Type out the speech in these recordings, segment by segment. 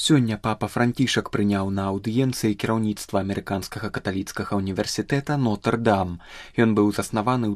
Сёння папа Францішак прыняў на аўдыенцыі кіраўніцтва амерыканскага каталіцкага універсітэта Нотр-Дам. Ён быў заснаваны ў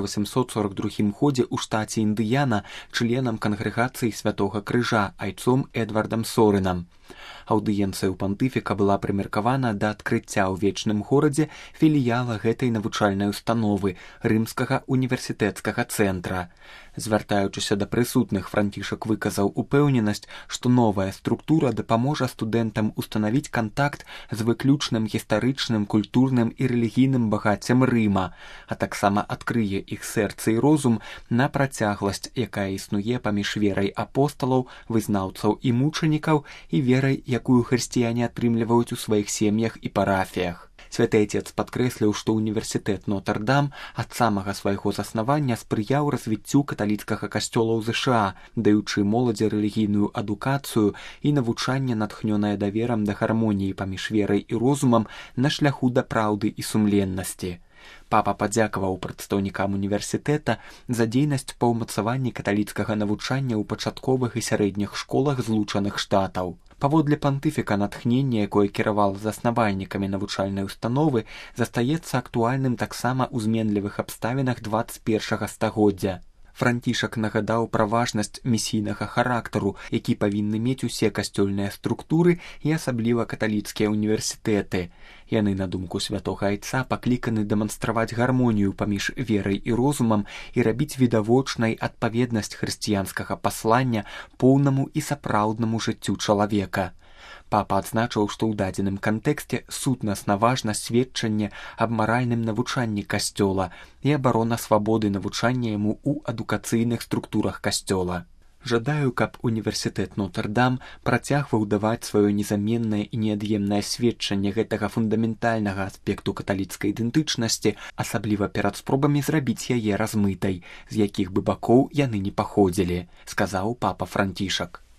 1842 годзе ў штаце Індыяна членам кангрэгацыі Святога Крыжа айцом Эдвардам Сорынам. Аўдыенцыя ў пантыфіка была прымеркавана да адкрыцця ў вечным горадзе філіяла гэтай навучальнай установы рымскага універсітэцкага цэнтра. Звяртаючыся да прысутных, Францішак выказаў упэўненасць, што новая структура дапаможа студэнтам устанавіць кантакт з выключным гістарычным, культурным і рэлігійным багаццем Рыма, а таксама адкрые іх сэрцы і розум на працягласць, якая існуе паміж верай апосталаў, вызнаўцаў і мучанікаў і верай, якую хрысціяне атрымліваюць у сваіх сем'ях і парафіях. Святы Отец падкрэсліў, што універсітэт Нотр-Дам ад самага свайго заснавання спрыяў развіццю каталіцкага касцёла ў ЗША, даючы моладзі рэлігійную адукацыю і навучанне, натхнёнае даверам да гармоніі паміж верай і розумам на шляху да праўды і сумленнасці. Папа падзякаваў прадстаўнікам універсітэта за дзейнасць па ўмацаванні каталіцкага навучання ў пачатковых і сярэдніх школах Злучаных Штатаў. Паводле пантыфіка натхненне, якое кіравала заснавальнікамі навучальнай установы, застаецца актуальным таксама ў зменлівых абставінах 21 стагоддзя. Францішак нагадаў пра важнасць місійнага характару, які павінны мець усе касцёльныя структуры і асабліва каталіцкія універсітэты. Яны, на думку святога айца, пакліканы дэманстраваць гармонію паміж верай і розумам і рабіць відавочнай адпаведнасць хрысціянскага паслання поўнаму і сапраўднаму жыццю чалавека. Папа адзначыў, што ў дадзеным кантэксце сутнасна важна сведчанне аб маральным навучанні касцёла і абарона свабоды навучання яму ў адукацыйных структурах касцёла. Жадаю, каб універсітэт Нотр-Дам працягваў даваць сваё незаменнае і неад'емнае сведчанне гэтага фундаментальнага аспекту каталіцкай ідэнтычнасці, асабліва перад спробамі зрабіць яе размытай, з якіх бы бакоў яны не паходзілі, сказаў папа Францішак.